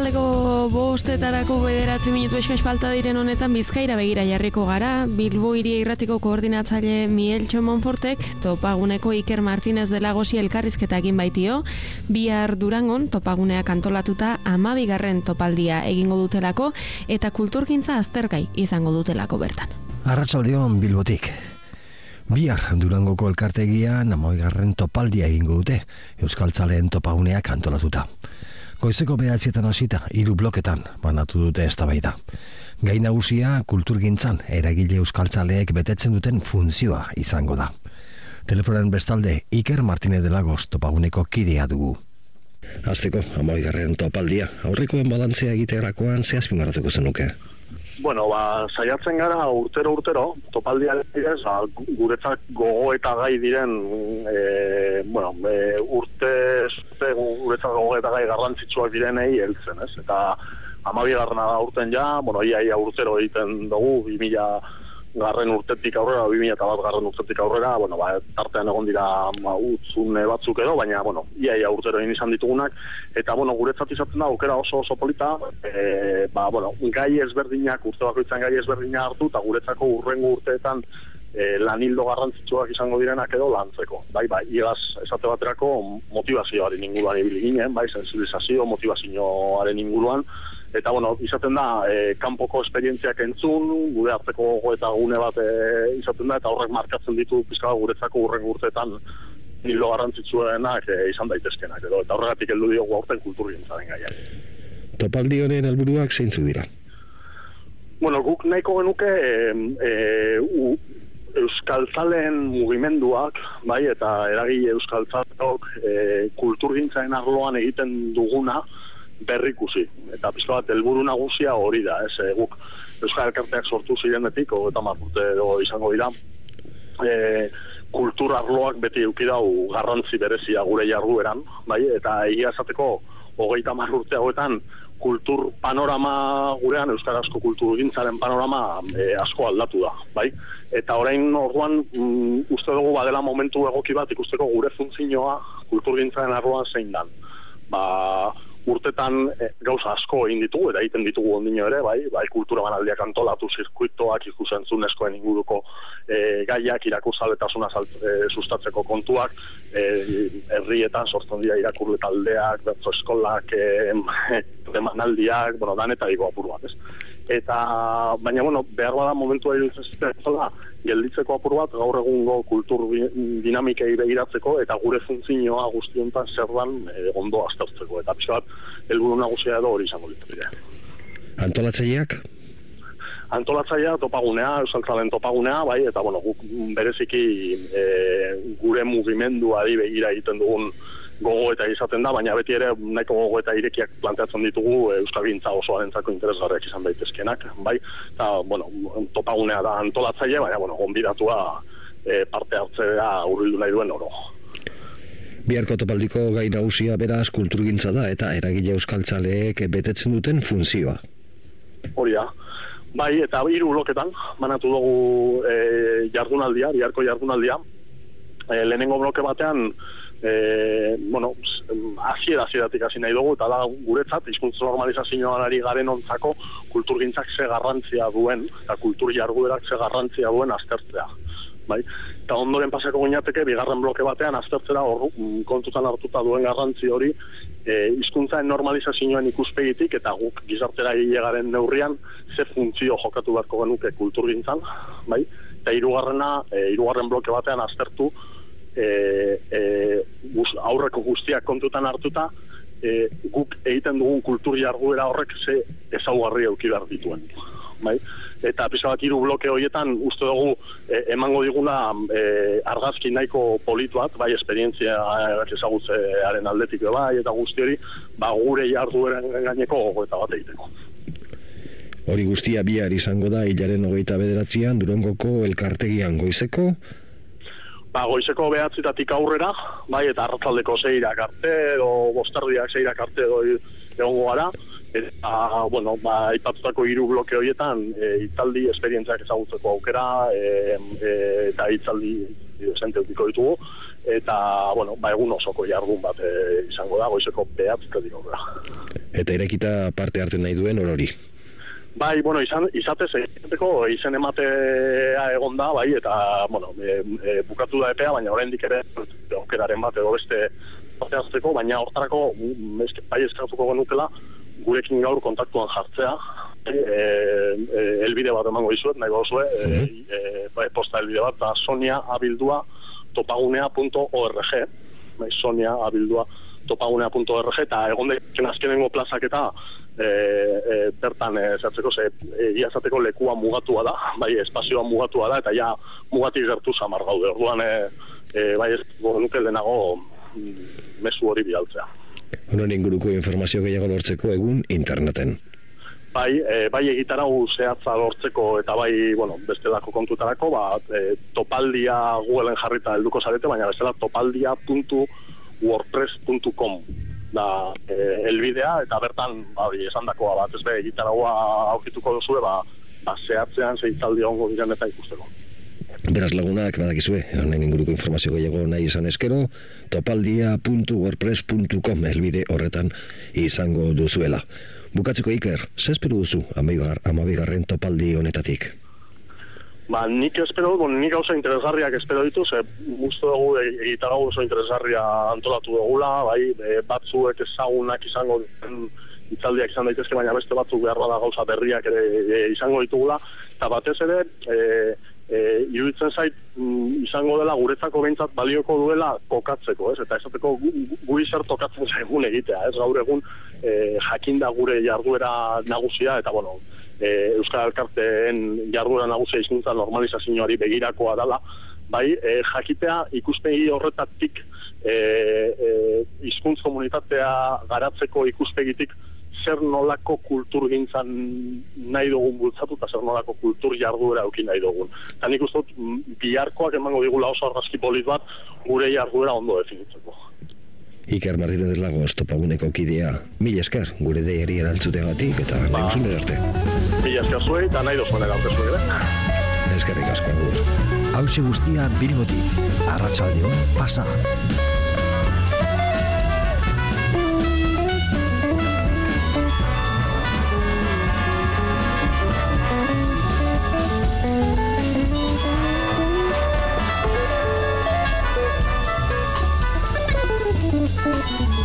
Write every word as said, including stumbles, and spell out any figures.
arratsaldeko bostetarako bederatzi minutu eskas falta diren honetan Bizkaira begira jarriko gara. Bilbo Hiria Irratiko koordinatzaile Mieltxo Monfortek topaguneko Iker Martinez de Lagosi elkarrizketa egin baitio. Bihar Durangon topaguneak antolatuta hamabigarren topaldia egingo dutelako eta kulturgintza aztergai izango dutelako bertan. Arratsaldeon Bilbotik. Bihar Durangoko elkartegian hamabigarren topaldia egingo dute, euskaltzaleen topaguneak antolatuta. Goizeko bederatzietan hasita, hiru bloketan banatu dute eztabaida. Gai nagusia kulturgintzan eragile euskaltzaleek betetzen duten funtzioa izango da. Telefonen bestalde Iker Martinez de Lagos topaguneko kidea dugu. Hasteko hamabigarren topaldia, aurrekoen balantzea egiterakoan ze azpimarratuko zenuke? Bueno, ba, saiatzen gara urtero urtero, topaldia ez, ba, guretzat gogo eta gai diren, e, bueno, e, urte, urte guretzat gogo eta gai garrantzitsuak direnei heltzen, ez? Eta hamabigarrena da urten ja, bueno, ia, ia urtero egiten dugu, bi mila garren urtetik aurrera, bi mila eta bat garren urtetik aurrera, bueno, ba, tartean egon dira ba, utzune batzuk edo, baina, bueno, ia, ia urtero egin izan ditugunak, eta, bueno, guretzat izaten da, aukera oso oso polita, e, ba, bueno, gai ezberdinak, urte bakoitzan gai ezberdinak hartu, eta guretzako urrengo urteetan e, lanildo garrantzitsuak izango direnak edo lantzeko. Bai, bai, igaz esate baterako motivazioaren inguruan ibili ginen, bai, sensibilizazio, motivazioaren inguruan, eta, bueno, izaten da, e, kanpoko esperientziak entzun, gure hartzeko gogo eta gune bat e, izaten da, eta horrek markatzen ditu pizka guretzako urrengo urteetan nilo garrantzitsuenak e, izan daitezkenak, edo, eta horregatik heldu diogu aurten kulturgintzaren gaiak. Topaldi honen helburuak zeintzuk dira? Bueno, guk nahiko genuke e, e, u, euskaltzaleen mugimenduak, bai, eta eragile euskaltzaleok e, kulturgintzaren arloan egiten duguna berrikusi. Eta pizka bat helburu nagusia hori da, ez, e, guk euskal elkarteak sortu zirenetik, hogeita hamar urte edo izango dira, e, kultur arloak beti eduki dau garrantzi berezia gure jardueran, bai, eta egia esateko hogeita hamar urte hauetan kultur panorama gurean, euskarazko kulturgintzaren panorama e, asko aldatu da, bai? Eta orain orduan mm, uste dugu badela momentu egoki bat ikusteko gure funtzioa kulturgintzaren arloan zein dan. Ba, urtetan e, gauza asko egin ditugu, eta egiten ditugu ondino ere, bai, bai kultura banaldiak antolatu, zirkuitoak, ikusentzunezkoen inguruko e, gaiak, irakurzaletasuna e, sustatzeko kontuak, e, herrietan sortzen dira irakurle taldeak, bertso eskolak, e, emanaldiak, bueno, danetariko apur bat, ez? Eta, baina, bueno, behar bada momentua iruditzen zela, gelditzeko apur bat, gaur egungo kultur dinamikei begiratzeko, eta gure funtzioa guztiontan zer dan e, ondo aztertzeko. Eta pixka bat, helburu nagusia edo hori izango litzateke. Antolatzaileak? Antolatzailea topagunea, euskaltzalen topagunea, bai, eta, bueno, guk bereziki e, gure mugimenduari begira egiten dugun gogo eta izaten da, baina beti ere nahiko gogo eta irekiak planteatzen ditugu euskalgintza osoarentzako interesgarriak izan daitezkenak, bai, eta, bueno, topagunea da antolatzaile, baina, bueno, gonbidatua e, parte hartzea hurbildu nahi duen oro. Biharko topaldiko gai nagusia beraz kulturgintza da eta eragile euskaltzaleek betetzen duten funtzioa. Hori da. Bai, eta hiru bloketan banatu dugu e, jardunaldia, biharko jardunaldia. E, lehenengo bloke batean E, bueno, hasiera hasieratik hasi nahi dugu, eta da guretzat hizkuntza normalizazioan ari garen ontzako kulturgintzak ze garrantzia duen, eta kultur jarduerak ze garrantzia duen aztertzea. Bai? Eta ondoren pasako gineateke, bigarren bloke batean aztertzera hor, kontutan hartuta duen garrantzi hori e, hizkuntzaren normalizazioan ikuspegitik, eta guk gizartera garen neurrian ze funtzio jokatu beharko genuke kulturgintzan, bai? Eta hirugarrena, e, hirugarren bloke batean aztertu E, e, guz, aurreko guztiak kontutan hartuta e, guk egiten dugun kultur jarduera horrek ze ezaugarri eduki behar dituen, bai? Eta pixka bat hiru bloke horietan uste dugu e, emango diguna e, argazki nahiko politu bat, bai, esperientzia ezagutzearen aldetik bai, eta guzti hori ba, gure jardueran gaineko gogo eta bat egiteko. Hori guztia bihar izango da hilaren hogeita bederatzian Durangoko elkartegian goizeko? Ba, goizeko behatzitatik aurrera, bai, eta arratzaldeko seirak arte, edo bostardiak seirak arte edo egongo gara, eta, bueno, ba, ipatutako hiru bloke horietan, e, itzaldi esperientziak ezagutzeko aukera, e, e, eta itzaldi esente utiko ditugu, eta, bueno, ba, egun osoko jardun bat e, izango da, goizeko behatzitatik aurrera. Eta irekita parte hartu nahi duen orori. Bai, bueno, izan, izatez egiteko izen ematea egon da, bai, eta, bueno, e, e, bukatu da epea, baina oraindik ere aukeraren bat edo beste bateazteko, baina hortarako eske, bai eskatuko genukela gurekin gaur kontaktuan jartzea, e, e, elbide bat emango dizuet, nahi bauzue, e, e, bai, posta elbide bat, da sonia abildua topagunea punto org, bai, sonia abildua topagunea punto org, eta egon deken azkenengo plazak eta E, e, bertan e, zertzeko ze egia zateko lekua mugatua da, bai espazioa mugatua da, eta ja mugatik gertu samar gaude, orduan e, e, bai ez nuke lehenago mm, mezu hori bialtzea. Honen inguruko informazio gehiago lortzeko egun interneten. Bai, e, bai egitarau zehatza lortzeko eta bai, bueno, bestelako kontutarako, ba, e, topaldia Googleen jarrita helduko zarete, baina bestela topaldia puntu wordpress puntu com da e, elbidea, eta bertan ba, esandakoa bat, ez be, egitaragoa aurkituko duzue, ba, ba zehatzean zeitzaldi ongo diren eta ikusteko. Beraz lagunak badakizue, honen inguruko informazio gehiago nahi izan eskero, topaldia puntu wordpress puntu com elbide horretan izango duzuela. Bukatzeko Iker, ze espero duzu amabigarren topaldi honetatik? Ba, nik espero, bon, nik gauza interesgarriak espero ditu, ze guztu dugu egitarago oso interesgarria antolatu dugula, bai, e, batzuek ezagunak izango hitzaldiak izan daitezke, baina beste batzuk behar bada gauza berriak ere e, izango ditugula, eta batez ere, e, e, iruditzen zait, m, izango dela guretzako behintzat balioko duela kokatzeko, ez? Eta esateko gu, guri zer tokatzen zaigun egitea, ez? Gaur egun e, jakinda gure jarduera nagusia, eta bueno, e, Euskal Elkarteen jarduera nagusia hizkuntza normalizazioari begirakoa dela, bai, e, jakitea ikuspegi horretatik e, e, hizkuntz komunitatea garatzeko ikuspegitik zer nolako kulturgintzan nahi dugun bultzatu eta zer nolako kultur jarduera eukin nahi dugun. Eta nik uste dut, biharkoak emango digula oso argazki polit bat gure jarduera ondo definitzeko. Iker Martínez Lagos topaguneko kidea, mil esker gure deiari erantzutegatik eta ba, nahi duzun erte. Mil esker zuei eta nahi duzun erte zuei, eh? Eskerrik asko agur. Hauxe guztia Bilbotik, arratsaldeon pasa. Thank you.